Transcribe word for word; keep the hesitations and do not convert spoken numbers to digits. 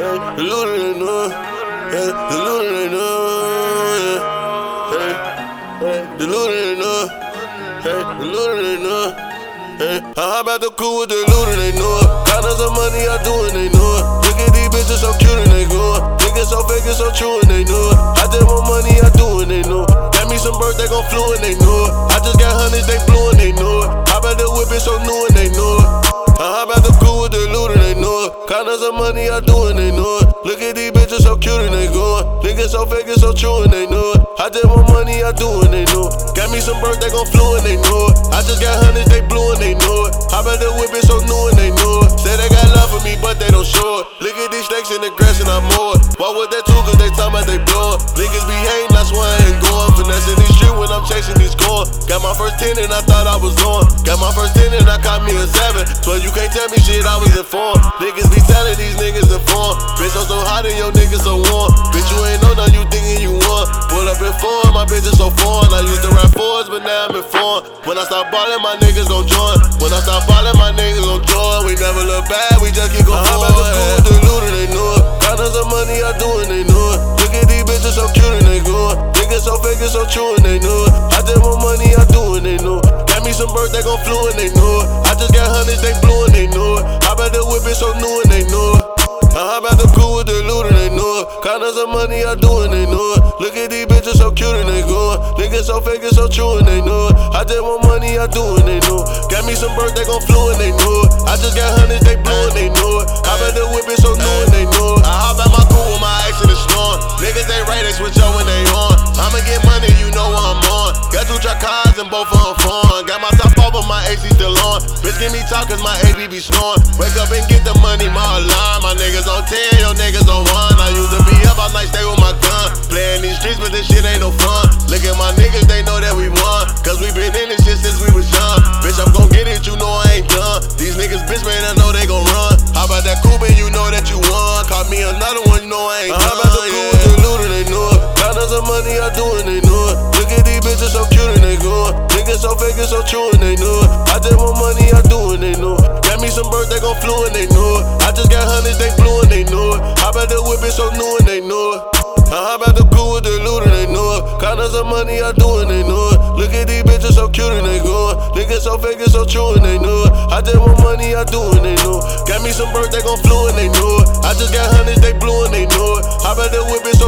Hey, the looter they know. Hey, the looter they know. Hey, hey, the looter they know. Hey, the looter they know. Hey, I hop out the cool with the looter they know. Counters of money I do and they know. Look at these bitches so cute and they go. Niggas so fake and so true and they know. I did more money I do and they know. Got me some birds they gon' flew and they know. I just got hundreds they blew and they know. Hop out the whip it so new and they know. I hop out the cool with the looter they know. Counters of money I do and they know. Look at these bitches so cute and they go. Niggas so fake and so true and they know. I did more money I do and they know. Got me some birds they gon' flew and they know. I just got hundreds they blew and they know. Hop out the whip it so new and they know. Say they got love for me but they don't show it. Look at these snakes in the grass and I'm more. Why would that too cause they talk about they blow it. Niggas be hating that's why I ain't going. Finessing these street when I'm chasing these scores. Got my first ten and I thought I was on. Got my first ten and I caught me a seven. So you can't tell me shit I was informed. Niggas be telling these niggas informed. Bitch I'm so hot and your niggas so warm. Bitch you ain't know none you thinking you want. Pull up in four, my bitch is so foreign. I used to rap fours but now I'm informed. When I start ballin' my niggas gon' join. When I start ballin' my niggas gon' join. We never look bad, we just keep going forward. I hop out the cool with the looter they know. Counters of money I do and they know. Look at these bitches so cute and they go. Niggas so fake and so true and they know. I did more money I do and they know. Got me some birds they gon' flew and they know. I just got hundreds they blew and they know. Hop out the whip it so new and they know. I hop out the cool with the looter they know. Counters of money I do and they know. Look at these bitches so cute and they go. Niggas so fake and so true and they know. I did more money I do and they know. Got me some birds they gon' flew and they know. I just got hundreds they blew and they know. Hop out the whip it so new and they know. I hop out my cool with my action is strong. Niggas they right they switch up when they on. I'ma get money you know what I'm on. Got two truck cars and both of them foreign. Got my top off but my A C still on. Bitch give me talk cause my A B be snoring. Wake up and get the money my alarm. My niggas on ten, your niggas on one. I used to be up all night, stay with my gun. Playing these streets, but this shit ain't no fun. Look at my niggas, they know that we won. Cause we been in this shit since we was young. Bitch, I'm gon' get it, you know I ain't done. These niggas, bitch, man, I know they gon' run. How about that Cuban, you know that you won. Caught me another one, you know I ain't done. How about the cool with the looter, they know. Counters of money I do and they know. Look at these bitches so cute and they go. Niggas so fake and so true and they know. I did more money I do and they know. Got me some birds they gon' flew and they know. I just got hundreds they blew and they know. How about the whip it so new and they know. I hop out the cool with the looter they know. Counters of money I do and they know. Look at these bitches so cute and they go. Niggas so fake and so true and they know. I did more money I do and they know. Got me some birds they gon' flew and they know. I just got hundreds they blew and they know. Hop out the whip it so